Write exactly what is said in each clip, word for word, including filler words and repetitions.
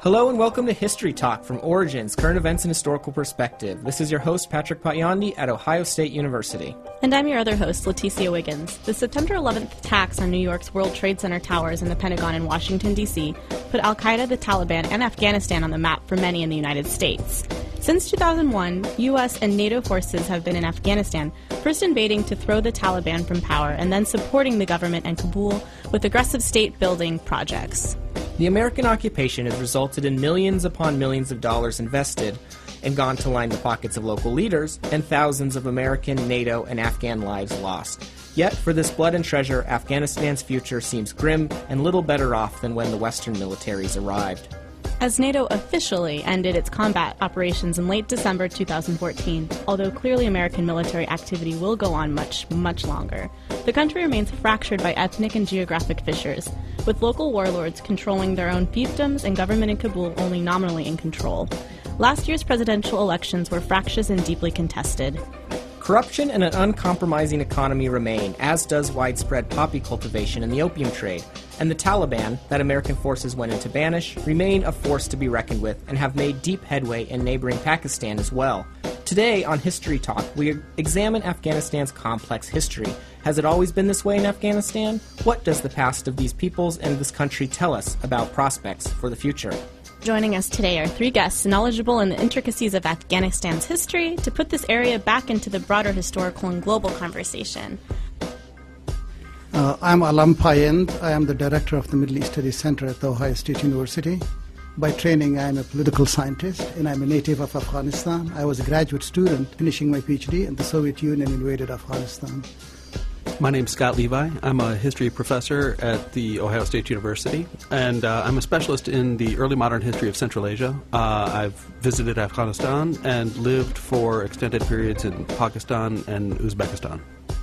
Hello and welcome to History Talk from Origins, Current Events and Historical Perspective. This is your host, Patrick Patyandi at Ohio State University. And I'm your other host, Leticia Wiggins. The September eleventh attacks on New York's World Trade Center towers and the Pentagon in Washington, D C put al-Qaeda, the Taliban, and Afghanistan on the map for many in the United States. Since two thousand one, U S and NATO forces have been in Afghanistan, first invading to throw the Taliban from power and then supporting the government and Kabul with aggressive state-building projects. The American occupation has resulted in millions upon millions of dollars invested and gone to line the pockets of local leaders, and thousands of American, NATO, and Afghan lives lost. Yet, for this blood and treasure, Afghanistan's future seems grim and little better off than when the Western militaries arrived. As NATO officially ended its combat operations in late December two thousand fourteen, although clearly American military activity will go on much, much longer, the country remains fractured by ethnic and geographic fissures, with local warlords controlling their own fiefdoms and government in Kabul only nominally in control. Last year's presidential elections were fractious and deeply contested. Corruption and an uncompromising economy remain, as does widespread poppy cultivation and the opium trade. And the Taliban, that American forces went in to banish, remain a force to be reckoned with and have made deep headway in neighboring Pakistan as well. Today on History Talk, we examine Afghanistan's complex history. Has it always been this way in Afghanistan? What does the past of these peoples and this country tell us about prospects for the future? Joining us today are three guests knowledgeable in the intricacies of Afghanistan's history to put this area back into the broader historical and global conversation. Uh, I'm Alam Payand. I am the director of the Middle East Studies Center at The Ohio State University. By training, I am a political scientist, and I'm a native of Afghanistan. I was a graduate student finishing my PhD, and the Soviet Union invaded Afghanistan. My name's Scott Levi. I'm a history professor at The Ohio State University, and uh, I'm a specialist in the early modern history of Central Asia. Uh, I've visited Afghanistan and lived for extended periods in Pakistan and Uzbekistan.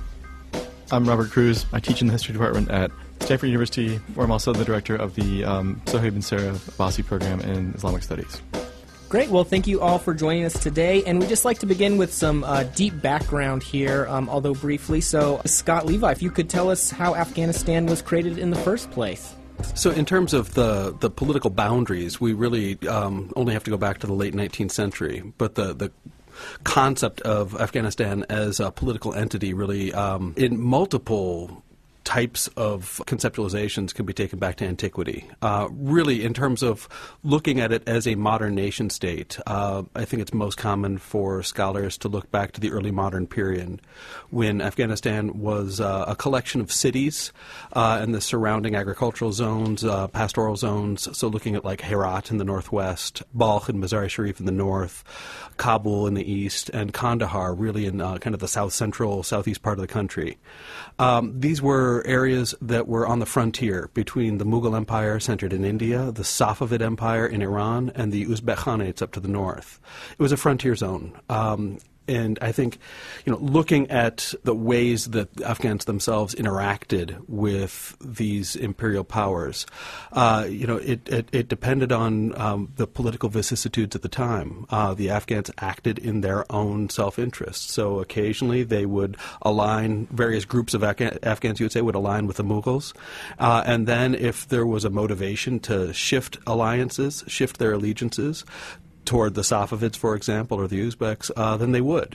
I'm Robert Cruz. I teach in the history department at Stanford University, where I'm also the director of the um, Sohaib bin Sarah Abbasi program in Islamic Studies. Great. Well, thank you all for joining us today. And we'd just like to begin with some uh, deep background here, um, although briefly. So, Scott Levi, if you could tell us how Afghanistan was created in the first place. So in terms of the, the political boundaries, we really um, only have to go back to the late nineteenth century. But the, the concept of Afghanistan as a political entity really, um, in multiple types of conceptualizations, can be taken back to antiquity. Uh, really, in terms of looking at it as a modern nation state, uh, I think it's most common for scholars to look back to the early modern period when Afghanistan was uh, a collection of cities uh, and the surrounding agricultural zones, uh, pastoral zones, so looking at like Herat in the northwest, Balkh and Mazar-i-Sharif in the north, Kabul in the east, and Kandahar really in uh, kind of the south-central, southeast part of the country. Um, these were areas that were on the frontier between the Mughal Empire centered in India, the Safavid Empire in Iran, and the Uzbek Khanates up to the north. It was a frontier zone. Um, And I think, you know, looking at the ways that Afghans themselves interacted with these imperial powers, uh, you know, it, it, it depended on um, the political vicissitudes at the time. Uh, the Afghans acted in their own self-interest. So occasionally they would align, various groups of Afga- Afghans, you would say, would align with the Mughals. Uh, and then if there was a motivation to shift alliances, shift their allegiances, toward the Safavids, for example, or the Uzbeks, uh, then they would.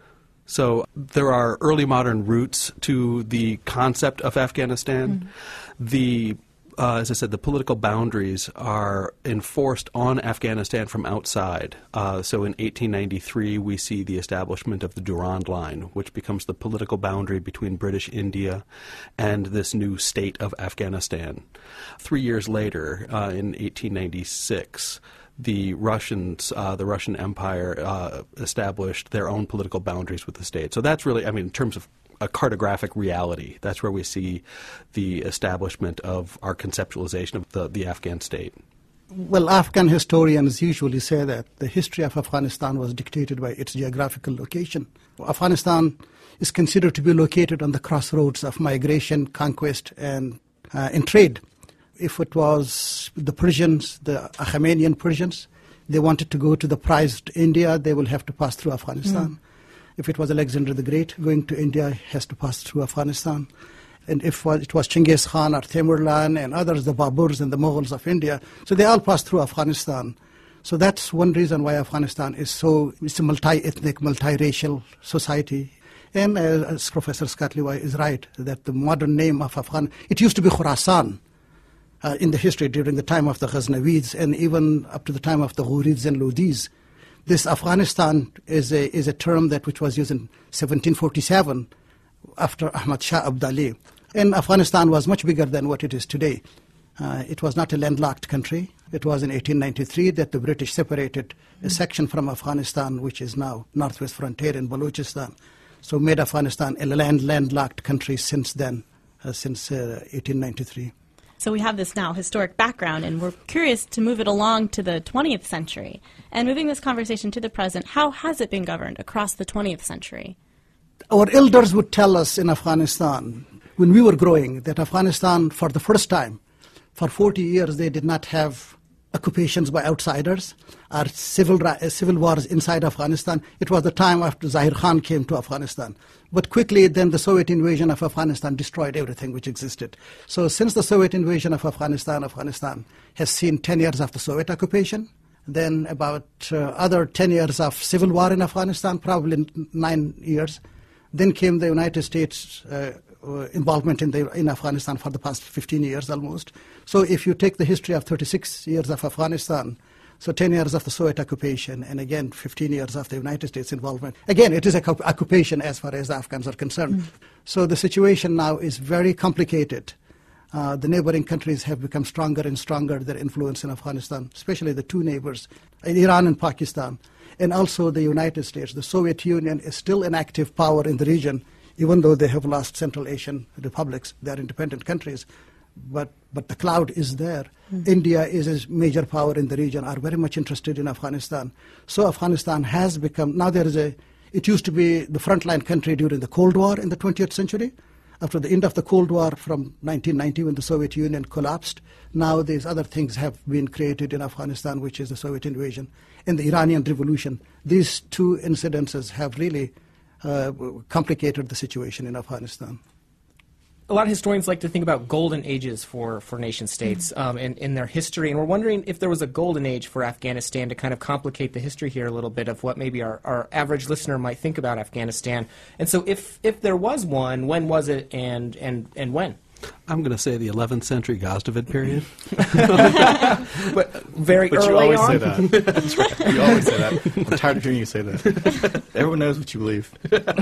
So there are early modern roots to the concept of Afghanistan. Mm-hmm. The, uh, as I said, the political boundaries are enforced on Afghanistan from outside. Uh, so in eighteen ninety-three, we see the establishment of the Durand Line, which becomes the political boundary between British India and this new state of Afghanistan. Three years later, uh, in eighteen ninety-six, the Russians, uh, the Russian Empire, uh, established their own political boundaries with the state. So that's really, I mean, in terms of a cartographic reality, that's where we see the establishment of our conceptualization of the, the Afghan state. Well, Afghan historians usually say that the history of Afghanistan was dictated by its geographical location. Afghanistan is considered to be located on the crossroads of migration, conquest, and, uh, and trade. If it was the Persians, the Achaemenian Persians, they wanted to go to the prized India, they will have to pass through Afghanistan. Mm. If it was Alexander the Great going to India, he has to pass through Afghanistan. And if it was Chinggis Khan or Tamerlan and others, the Baburs and the Mughals of India, so they all passed through Afghanistan. So that's one reason why Afghanistan is so, it's a multi-ethnic, multiracial society. And uh, as Professor Scott Levi is right, that the modern name of Afghanistan, it used to be Khurasan uh, in the history during the time of the Ghaznavids and even up to the time of the Ghurids and Lodis. This Afghanistan is a, is a term that which was used in seventeen forty-seven after Ahmad Shah Abdali. And Afghanistan was much bigger than what it is today. Uh, it was not a landlocked country. It was in eighteen ninety-three that the British separated a section from Afghanistan, which is now northwest frontier in Balochistan. So made Afghanistan a land landlocked country since then, uh, since uh, eighteen ninety-three. So we have this now historic background, and we're curious to move it along to the twentieth century. And moving this conversation to the present, how has it been governed across the twentieth century? Our elders would tell us in Afghanistan, when we were growing, that Afghanistan, for the first time, for forty years, they did not have occupations by outsiders or civil, uh, civil wars inside Afghanistan. It was the time after Zahir Khan came to Afghanistan. But quickly, then the Soviet invasion of Afghanistan destroyed everything which existed. So since the Soviet invasion of Afghanistan, Afghanistan has seen ten years of the Soviet occupation, then about uh, other ten years of civil war in Afghanistan, probably nine years. Then came the United States uh, uh, involvement in, the, in Afghanistan for the past fifteen years almost. So if you take the history of thirty-six years of Afghanistan, so ten years of the Soviet occupation, and again fifteen years of the United States involvement. Again, it is an occupation as far as the Afghans are concerned. Mm. So the situation now is very complicated. Uh, the neighboring countries have become stronger and stronger, their influence in Afghanistan, especially the two neighbors, Iran and Pakistan, and also the United States. The Soviet Union is still an active power in the region, even though they have lost Central Asian republics. They are independent countries. But but the cloud is there. Mm. India is a major power in the region, are very much interested in Afghanistan. So Afghanistan has become, now there is a, it used to be the frontline country during the Cold War in the twentieth century. After the end of the Cold War from nineteen ninety when the Soviet Union collapsed, now these other things have been created in Afghanistan, which is the Soviet invasion and the Iranian Revolution. These two incidences have really uh, complicated the situation in Afghanistan. A lot of historians like to think about golden ages for, for nation states um, in, in their history, and we're wondering if there was a golden age for Afghanistan to kind of complicate the history here a little bit of what maybe our, our average listener might think about Afghanistan. And so if, if there was one, when was it and, and, and when? I'm going to say the eleventh century Ghaznavid period. But very but early you always on? say that. That's right. You always say that. I'm tired of hearing you say that. Everyone knows what you believe.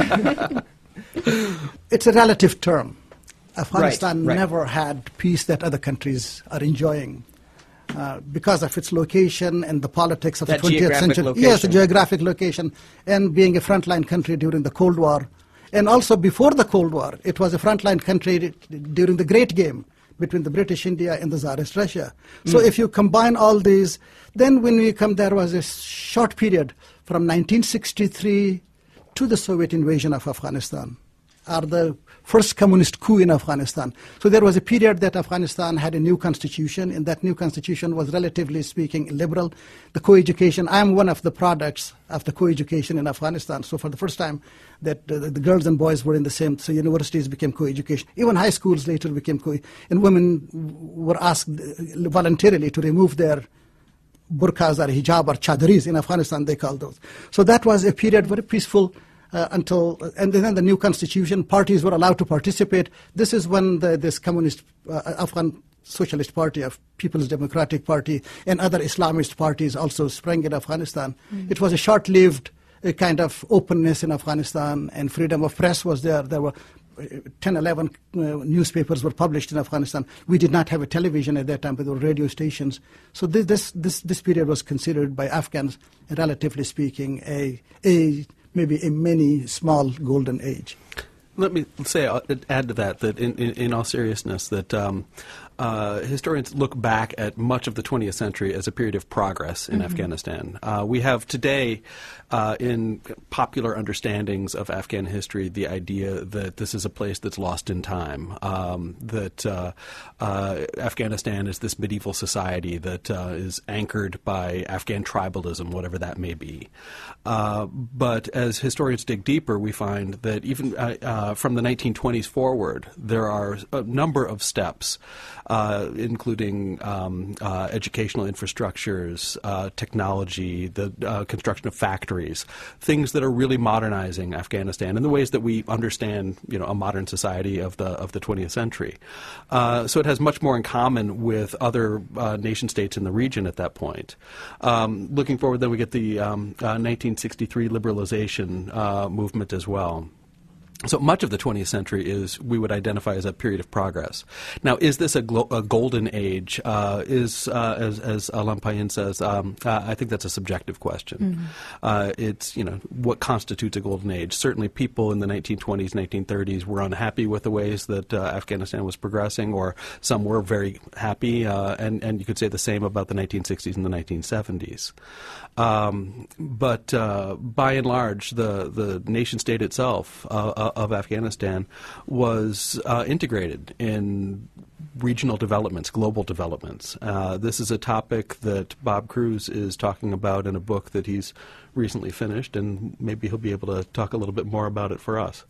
It's a relative term. Afghanistan right, right. never had peace that other countries are enjoying uh, because of its location and the politics of that the twentieth century. Location. Yes, the geographic location, and being a frontline country during the Cold War. And also before the Cold War, it was a frontline country during the Great Game between the British India and the Tsarist Russia. Mm. So if you combine all these, then when we come, there was a short period from nineteen sixty-three to the Soviet invasion of Afghanistan, or the first communist coup in Afghanistan. So there was a period that Afghanistan had a new constitution, and that new constitution was, relatively speaking, liberal. The co-education, I am one of the products of the co-education in Afghanistan. So for the first time that uh, the girls and boys were in the same, so universities became co-education. Even high schools later became co-education. And women were asked voluntarily to remove their burqas or hijab or chadaris in Afghanistan, they call those. So that was a period very peaceful. Uh, until and then the new constitution, parties were allowed to participate. This is when the, this communist uh, Afghan Socialist Party, of People's Democratic Party, and other Islamist parties also sprang in Afghanistan. Mm-hmm. It was a short-lived uh, kind of openness in Afghanistan, and freedom of press was there. There were uh, ten, eleven uh, newspapers were published in Afghanistan. We did not have a television at that time, but there were radio stations. So this this this, this period was considered by Afghans, relatively speaking, a a maybe a mini small golden age. Let me say, uh, add to that, that in, in, in all seriousness, that um, uh, historians look back at much of the twentieth century as a period of progress in mm-hmm. Afghanistan. Uh, we have today, uh, in popular understandings of Afghan history, the idea that this is a place that's lost in time, um, that uh, uh, Afghanistan is this medieval society that uh, is anchored by Afghan tribalism, whatever that may be. Uh, but as historians dig deeper, we find that even uh, uh, from the nineteen twenties forward, there are a number of steps, uh, including um, uh, educational infrastructures, uh, technology, the uh, construction of factories, things that are really modernizing Afghanistan in the ways that we understand, you know, a modern society of the of the twentieth century. Uh, so it has much more in common with other uh, nation states in the region at that point. Um, looking forward, then we get the um, uh, nineteen sixty-three liberalization uh, movement as well. So much of the twentieth century is, we would identify as a period of progress. Now, is this a, glo- a golden age? Uh, is, uh, as, as Alam Payin says, um, uh, I think that's a subjective question. Mm-hmm. Uh, it's, you know, what constitutes a golden age? Certainly people in the nineteen twenties, nineteen thirties were unhappy with the ways that uh, Afghanistan was progressing, or some were very happy, uh, and, and you could say the same about the nineteen sixties and the nineteen seventies. Um, but uh, by and large, the, the nation-state itself uh, of Afghanistan was uh, integrated in regional developments, global developments. Uh, this is a topic that Bob Cruz is talking about in a book that he's recently finished, and maybe he'll be able to talk a little bit more about it for us.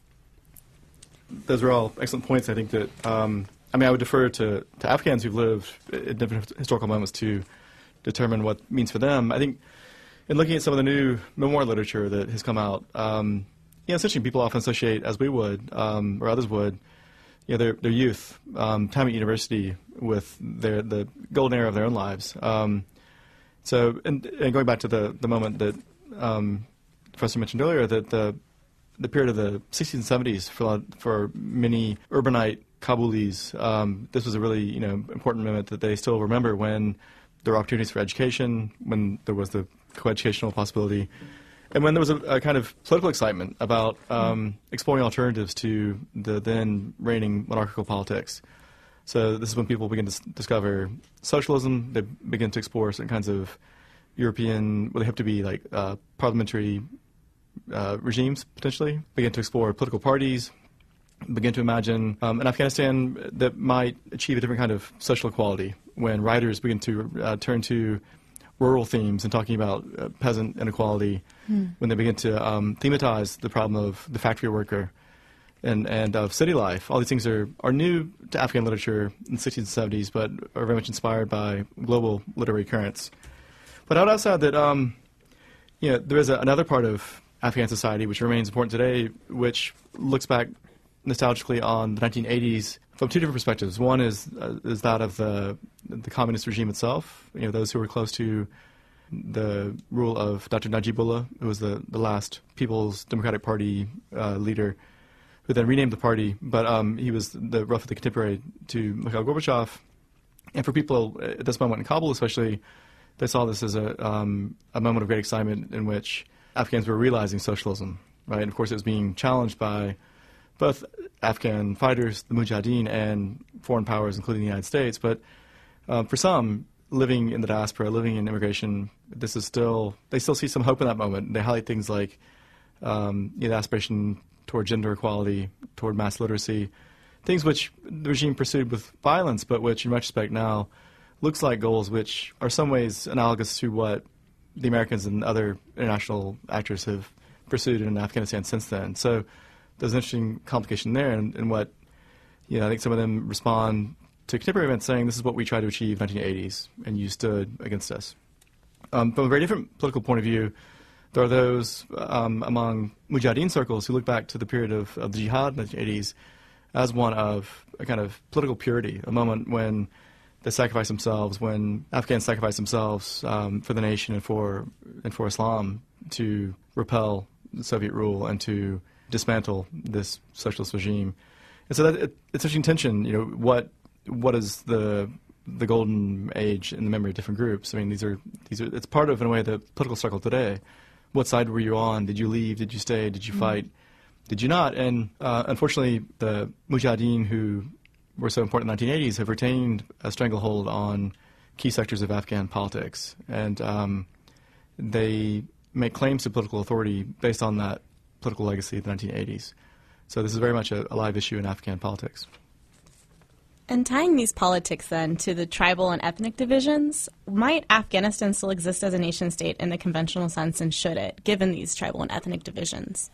Those are all excellent points. I think that, um, I mean, I would defer to, to Afghans who've lived at different historical moments to determine what it means for them. I think in looking at some of the new memoir literature that has come out, um, you know, essentially people often associate, as we would, um, or others would, you know, their, their youth, um, time at university with their the golden era of their own lives. Um, so, and, and going back to the, the moment that um, the professor mentioned earlier, that the the period of the sixties and seventies for for many urbanite Kabulis, um, this was a really, you know, important moment that they still remember, when there were opportunities for education, when there was the coeducational possibility, and when there was a, a kind of political excitement about um, exploring alternatives to the then reigning monarchical politics. So this is when people begin to s- discover socialism. They begin to explore certain kinds of European, well, they have to be like uh, parliamentary uh, regimes, potentially. Begin to explore political parties. Begin to imagine um, an Afghanistan that might achieve a different kind of social equality, when writers begin to uh, turn to rural themes and talking about uh, peasant inequality, mm. when they begin to um, thematize the problem of the factory worker and, and of city life. All these things are, are new to Afghan literature in the sixties and seventies, but are very much inspired by global literary currents. But I would also add that um, you know, there is a, another part of Afghan society which remains important today, which looks back nostalgically on the nineteen eighties from two different perspectives. One is uh, is that of the the communist regime itself, you know, those who were close to the rule of Doctor Najibullah, who was the, the last People's Democratic Party uh, leader, who then renamed the party, but um, he was the roughly the contemporary to Mikhail Gorbachev. And for people at this moment in Kabul especially, they saw this as a, um, a moment of great excitement in which Afghans were realizing socialism, right? And of course it was being challenged by both Afghan fighters, the Mujahideen, and foreign powers, including the United States. But uh, for some, living in the diaspora, living in immigration, this is still, they still see some hope in that moment. They highlight things like um, you know, the aspiration toward gender equality, toward mass literacy, things which the regime pursued with violence, but which in retrospect now looks like goals which are some ways analogous to what the Americans and other international actors have pursued in Afghanistan since then. So there's an interesting complication there, and, and what, you know, I think some of them respond to contemporary events saying this is what we tried to achieve in the nineteen eighties, and you stood against us. Um, from a very different political point of view, there are those um, among Mujahideen circles who look back to the period of, of the jihad in the nineteen eighties as one of a kind of political purity, a moment when they sacrificed themselves, when Afghans sacrificed themselves um, for the nation and for and for Islam to repel Soviet rule and to dismantle this socialist regime. And so that, it, it's such an tension, you know, what what is the the golden age in the memory of different groups? I mean, these are these are it's part of, in a way, the political struggle today. What side were you on? Did you leave? Did you stay? Did you mm-hmm. fight? Did you not? And uh, unfortunately, the Mujahideen who were so important in the nineteen eighties have retained a stranglehold on key sectors of Afghan politics. And um, they make claims to political authority based on that political legacy of the nineteen eighties. So this is very much a, a live issue in Afghan politics. And tying these politics then to the tribal and ethnic divisions, might Afghanistan still exist as a nation state in the conventional sense, and should it, given these tribal and ethnic divisions?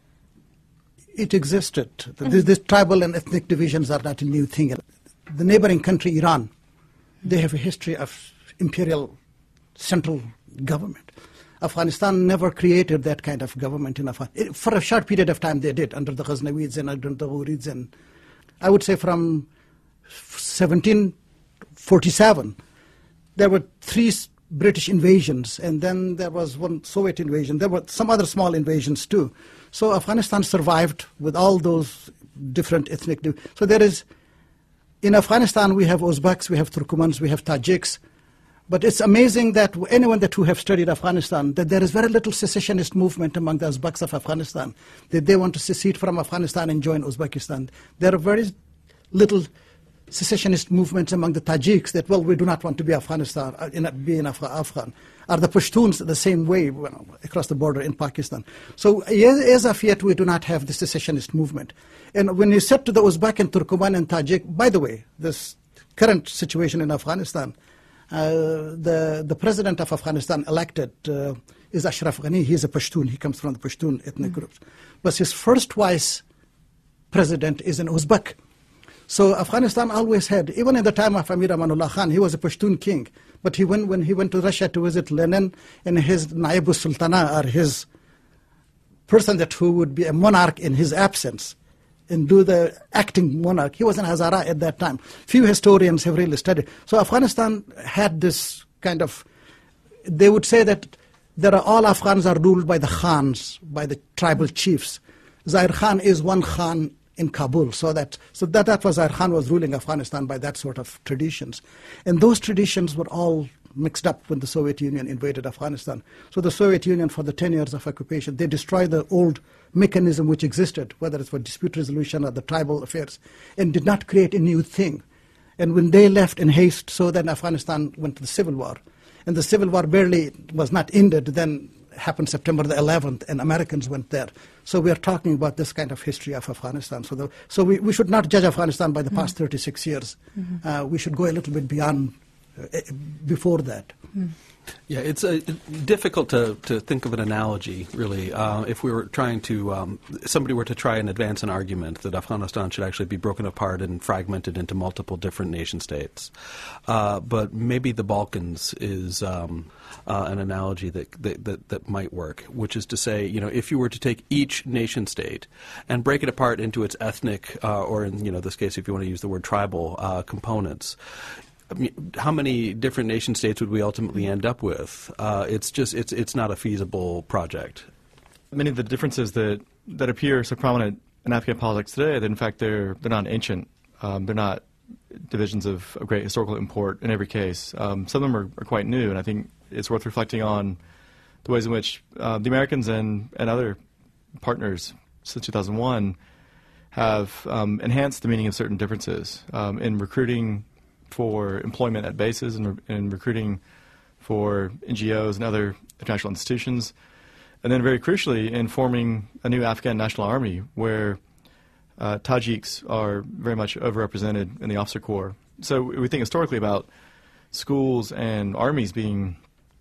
It existed. Mm-hmm. These, these tribal and ethnic divisions are not a new thing. The neighboring country, Iran, they have a history of imperial central government. Afghanistan never created that kind of government in Afghanistan. For a short period of time they did, under the Ghaznavids and under the Ghurids. And I would say from seventeen forty-seven, there were three British invasions, and then there was one Soviet invasion. There were some other small invasions too. So Afghanistan survived with all those different ethnic. So there is, in Afghanistan we have Uzbeks, we have Turkmens, we have Tajiks. But it's amazing that anyone that who have studied Afghanistan, that there is very little secessionist movement among the Uzbeks of Afghanistan, that they want to secede from Afghanistan and join Uzbekistan. There are very little secessionist movements among the Tajiks that, well, we do not want to be Afghanistan, uh, in, be in Af- Afghan. Are the Pashtuns the same way, well, across the border in Pakistan? So as of yet, we do not have the secessionist movement. And when you said to the Uzbek and Turkmen and Tajik, by the way, this current situation in Afghanistan, Uh, the, the president of Afghanistan elected uh, is Ashraf Ghani. He's a Pashtun. He comes from the Pashtun ethnic mm-hmm. groups. But his first vice president is an Uzbek. So Afghanistan always had, even in the time of Amir Amanullah Khan, he was a Pashtun king. But he went, when he went to Russia to visit Lenin, and his Naib Sultana, or his person that who would be a monarch in his absence, and do the acting monarch. He was an Hazara at that time. Few historians have really studied. So Afghanistan had this kind of, they would say that there are all Afghans are ruled by the Khans, by the tribal chiefs. Zahir Khan is one Khan in Kabul. So that so that, that was Zahir Khan was ruling Afghanistan by that sort of traditions. And those traditions were all mixed up when the Soviet Union invaded Afghanistan. So the Soviet Union, for the ten years of occupation, they destroyed the old mechanism which existed, whether it's for dispute resolution or the tribal affairs, and did not create a new thing. And when they left in haste, so then Afghanistan went to the civil war. And the civil war barely was not ended, then happened September the eleventh, and Americans went there. So we are talking about this kind of history of Afghanistan. So, the, so we, we should not judge Afghanistan by the past mm-hmm. thirty-six years. Mm-hmm. Uh, we should go a little bit beyond, uh, before that. Mm. Yeah, it's uh, difficult to, to think of an analogy, really. Uh, if we were trying to, um, somebody were to try and advance an argument that Afghanistan should actually be broken apart and fragmented into multiple different nation states. Uh, but maybe the Balkans is um, uh, an analogy that, that, that, that might work, which is to say, you know, if you were to take each nation state and break it apart into its ethnic, uh, or in, you know, this case, if you want to use the word tribal uh, components, I mean, how many different nation states would we ultimately end up with? Uh, it's just it's it's not a feasible project. Many of the differences that, that appear so prominent in Afghan politics today, that in fact they're they're not ancient. Um, they're not divisions of, of great historical import in every case. Um, some of them are, are quite new, and I think it's worth reflecting on the ways in which uh, the Americans and, and other partners since two thousand one have um, enhanced the meaning of certain differences um, in recruiting for employment at bases and, re- and recruiting for N G Os and other international institutions, and then very crucially in forming a new Afghan national army where uh, Tajiks are very much overrepresented in the officer corps. So we think historically about schools and armies being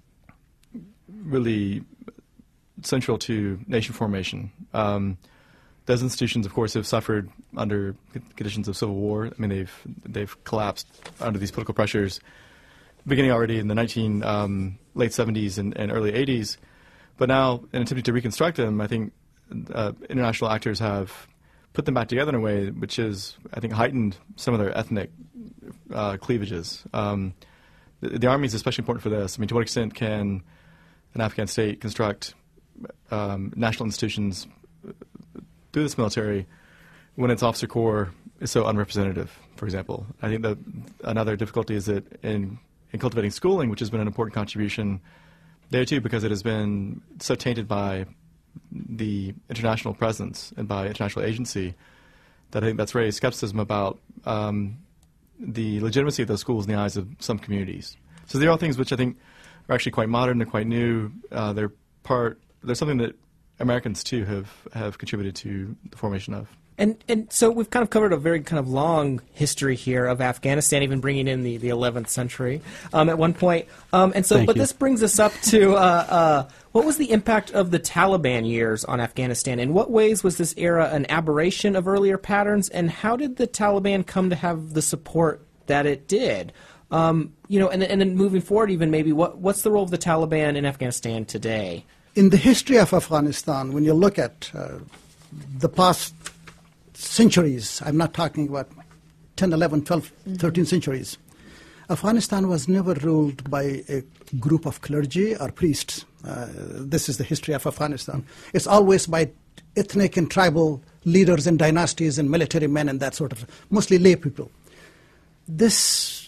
really central to nation formation. Um, Those institutions, of course, have suffered under conditions of civil war. I mean, they've they've collapsed under these political pressures, beginning already in the nineteen um, late seventies and, and early eighties. But now, in attempting to reconstruct them, I think uh, international actors have put them back together in a way which has, I think, heightened some of their ethnic uh, cleavages. Um, the, the army is especially important for this. I mean, to what extent can an Afghan state construct um, national institutions through this military when its officer corps is so unrepresentative, for example? I think that another difficulty is that in, in cultivating schooling, which has been an important contribution there too, because it has been so tainted by the international presence and by international agency, that I think that's raised skepticism about um, the legitimacy of those schools in the eyes of some communities. So they're all things which I think are actually quite modern, they're quite new, uh, they're part, they're something that Americans too have, have contributed to the formation of. And and so we've kind of covered a very kind of long history here of Afghanistan, even bringing in the, the eleventh century um, at one point. Um, and so, Thank but you. this brings us up to uh, uh, what was the impact of the Taliban years on Afghanistan? In what ways was this era an aberration of earlier patterns? And how did the Taliban come to have the support that it did? Um, you know, and, and then moving forward, even maybe what what's the role of the Taliban in Afghanistan today? In the history of Afghanistan, when you look at uh, the past centuries, I'm not talking about ten, eleven, twelve, thirteen centuries, Afghanistan was never ruled by a group of clergy or priests. Uh, this is the history of Afghanistan. It's always by ethnic and tribal leaders and dynasties and military men and that sort of, mostly lay people. This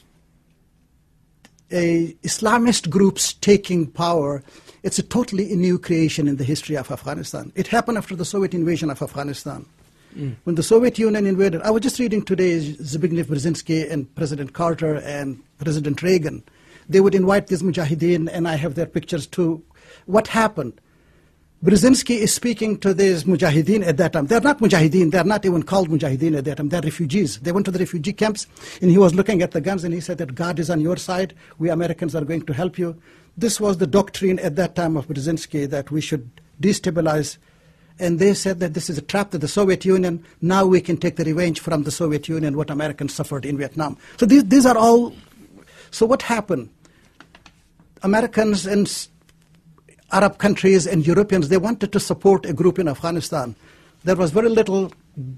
a Islamist groups taking power, it's a totally new creation in the history of Afghanistan. It happened after the Soviet invasion of Afghanistan. Mm. When the Soviet Union invaded, I was just reading today Zbigniew Brzezinski and President Carter and President Reagan. They would invite these mujahideen, and I have their pictures too. What happened? Brzezinski is speaking to these mujahideen at that time. They're not mujahideen. They're not even called mujahideen at that time. They're refugees. They went to the refugee camps, and he was looking at the guns, and he said that God is on your side. We Americans are going to help you. This was the doctrine at that time of Brzezinski, that we should destabilize. And they said that this is a trap to the Soviet Union. Now we can take the revenge from the Soviet Union, what Americans suffered in Vietnam. So these, these are all... So what happened? Americans and Arab countries and Europeans, they wanted to support a group in Afghanistan. There was very little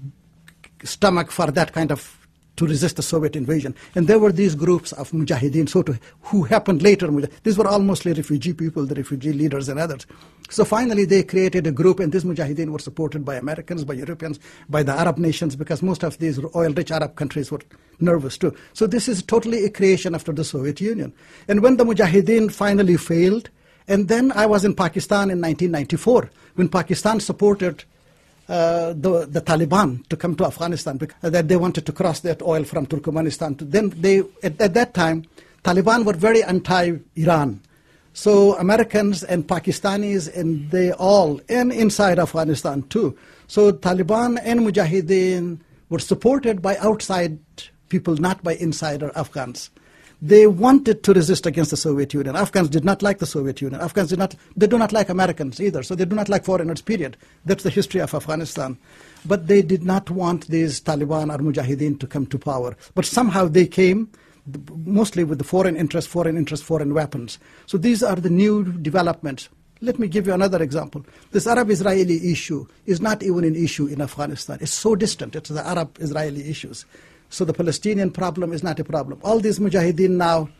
stomach for that kind of, to resist the Soviet invasion. And there were these groups of mujahideen, so to, who happened later. These were all mostly refugee people, the refugee leaders and others. So finally they created a group, and these mujahideen were supported by Americans, by Europeans, by the Arab nations, because most of these oil-rich Arab countries were nervous too. So this is totally a creation after the Soviet Union. And when the mujahideen finally failed, and then I was in Pakistan in nineteen ninety-four, when Pakistan supported uh, the, the Taliban to come to Afghanistan, because that they wanted to cross that oil from Turkmenistan. To, then they, at, at that time, Taliban were very anti-Iran. So Americans and Pakistanis, and they all, and inside Afghanistan too. So Taliban and Mujahideen were supported by outside people, not by insider Afghans. They wanted to resist against the Soviet Union. Afghans did not like the Soviet Union. Afghans did not, they do not like Americans either, so they do not like foreigners, period. That's the history of Afghanistan. But they did not want these Taliban or Mujahideen to come to power. But somehow they came, mostly with the foreign interest, foreign interest, foreign weapons. So these are the new developments. Let me give you another example. This Arab-Israeli issue is not even an issue in Afghanistan. It's so distant. It's the Arab-Israeli issues. So the Palestinian problem is not a problem. All these mujahideen now,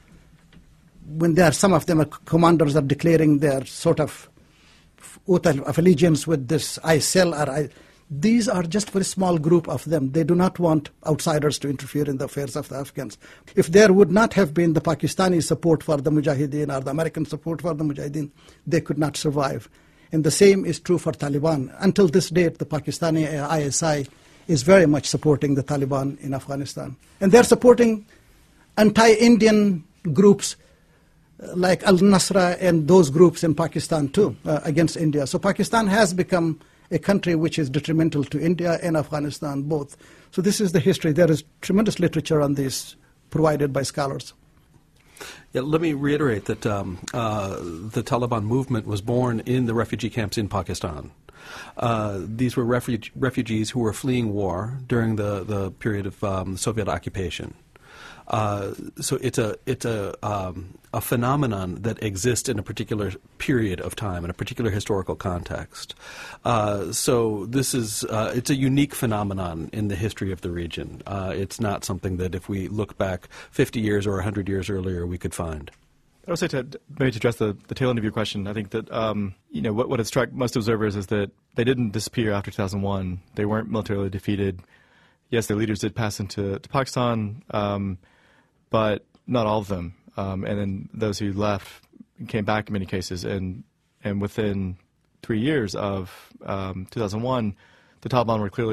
when there are, some of them are commanders are declaring their sort of oath of allegiance with this I S I L, or I, these are just a very small group of them. They do not want outsiders to interfere in the affairs of the Afghans. If there would not have been the Pakistani support for the mujahideen or the American support for the mujahideen, they could not survive. And the same is true for Taliban. Until this date, the Pakistani I S I is very much supporting the Taliban in Afghanistan. And they're supporting anti-Indian groups like Al-Nusra and those groups in Pakistan too, uh, against India. So Pakistan has become a country which is detrimental to India and Afghanistan both. So this is the history. There is tremendous literature on this provided by scholars. Yeah, let me reiterate that um, uh, the Taliban movement was born in the refugee camps in Pakistan. Uh, these were refuge, refugees who were fleeing war during the, the period of um, Soviet occupation. Uh, so it's a it's a um, a phenomenon that exists in a particular period of time, in a particular historical context. Uh, so this is uh, it's a unique phenomenon in the history of the region. Uh, it's not something that if we look back fifty years or one hundred years earlier we could find. I would say to maybe to address the, the tail end of your question, I think that um, you know what what has struck most observers is that they didn't disappear after two thousand one. They weren't militarily defeated. Yes, their leaders did pass into to Pakistan, um, but not all of them. Um, and then those who left came back in many cases. And and within three years of um, two thousand one, the Taliban were clearly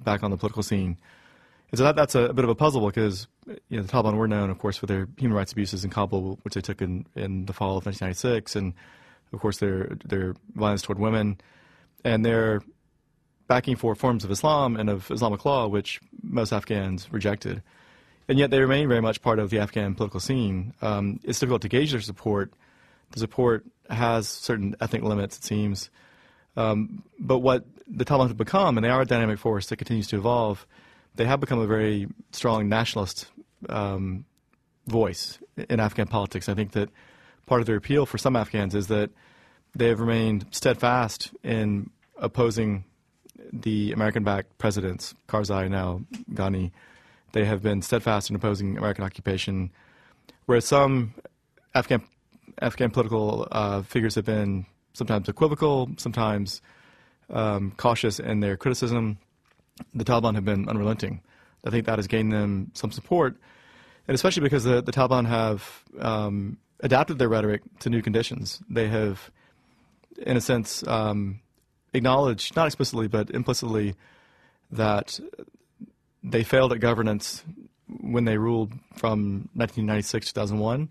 back on the political scene. And so that, that's a, a bit of a puzzle because you know, the Taliban were known, of course, for their human rights abuses in Kabul, which they took in, in the fall of nineteen ninety-six, and, of course, their their violence toward women, and their backing for forms of Islam and of Islamic law, which most Afghans rejected. And yet they remain very much part of the Afghan political scene. Um, it's difficult to gauge their support. The support has certain ethnic limits, it seems. Um, but what the Taliban have become, and they are a dynamic force that continues to evolve, they have become a very strong nationalist um, voice in Afghan politics. I think that part of their appeal for some Afghans is that they have remained steadfast in opposing the American-backed presidents, Karzai, now Ghani. They have been steadfast in opposing American occupation, whereas some Afghan Afghan political uh, figures have been sometimes equivocal, sometimes um, cautious in their criticism. The Taliban have been unrelenting. I think that has gained them some support, and especially because the, the Taliban have um, adapted their rhetoric to new conditions. They have, in a sense, um, acknowledged, not explicitly but implicitly, that they failed at governance when they ruled from nineteen ninety-six to two thousand one,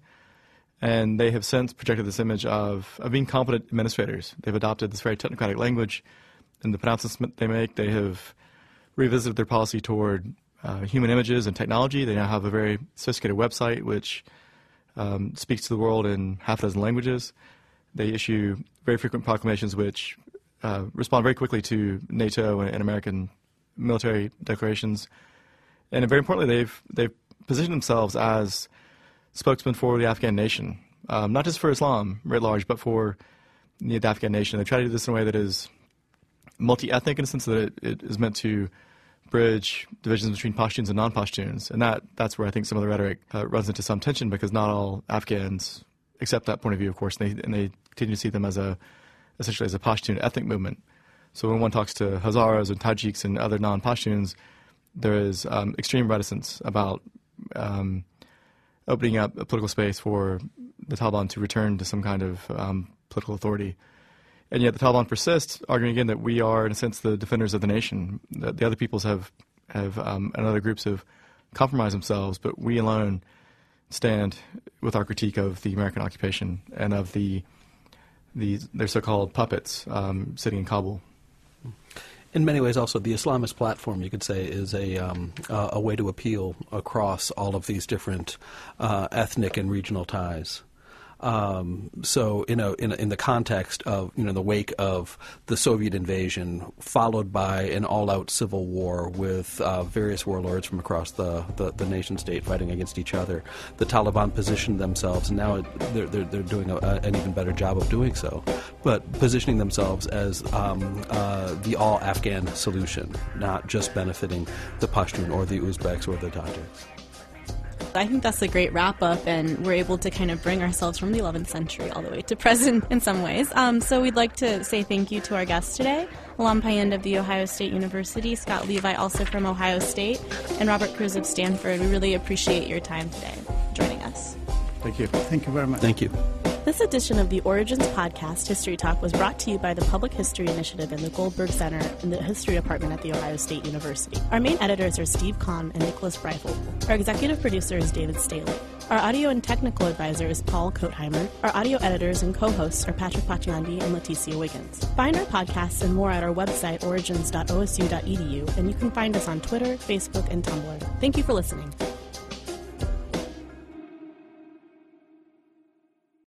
and they have since projected this image of, of being competent administrators. They've adopted this very technocratic language in the pronouncements they make. They have revisited their policy toward uh, human images and technology. They now have a very sophisticated website which um, speaks to the world in half a dozen languages. They issue very frequent proclamations which uh, respond very quickly to NATO and, and American military declarations. And very importantly, they've they've positioned themselves as spokesmen for the Afghan nation, um, not just for Islam writ large, but for the Afghan nation. They try to do this in a way that is multi-ethnic in the sense that it, it is meant to bridge divisions between Pashtuns and non-Pashtuns. And that, that's where I think some of the rhetoric uh, runs into some tension because not all Afghans accept that point of view, of course, and they, and they continue to see them as a essentially as a Pashtun ethnic movement. So when one talks to Hazaras and Tajiks and other non-Pashtuns, there is um, extreme reticence about um, opening up a political space for the Taliban to return to some kind of um, political authority. And yet the Taliban persists, arguing again that we are, in a sense, the defenders of the nation. That the other peoples have, have um, and other groups have compromised themselves, but we alone stand with our critique of the American occupation and of the, the their so-called puppets um, sitting in Kabul. In many ways, also, the Islamist platform, you could say, is a um, uh, a way to appeal across all of these different uh, ethnic and regional ties. Um, so, you know, in, in the context of, you know, the wake of the Soviet invasion, followed by an all-out civil war with uh, various warlords from across the, the, the nation-state fighting against each other, the Taliban positioned themselves, and now they're, they're, they're doing a, an even better job of doing so, but positioning themselves as um, uh, the all-Afghan solution, not just benefiting the Pashtun or the Uzbeks or the Tajiks. I think that's a great wrap-up, and we're able to kind of bring ourselves from the eleventh century all the way to present in some ways. Um, so we'd like to say thank you to our guests today, Alam Payand of The Ohio State University, Scott Levi also from Ohio State, and Robert Cruz of Stanford. We really appreciate your time today joining us. Thank you. Thank you very much. Thank you. This edition of the Origins Podcast, History Talk, was brought to you by the Public History Initiative and the Goldberg Center in the History Department at The Ohio State University. Our main editors are Steve Kahn and Nicholas Breifel. Our executive producer is David Staley. Our audio and technical advisor is Paul Kotheimer. Our audio editors and co-hosts are Patrick Pacciandi and Leticia Wiggins. Find our podcasts and more at our website, origins dot o s u dot e d u, and you can find us on Twitter, Facebook, and Tumblr. Thank you for listening.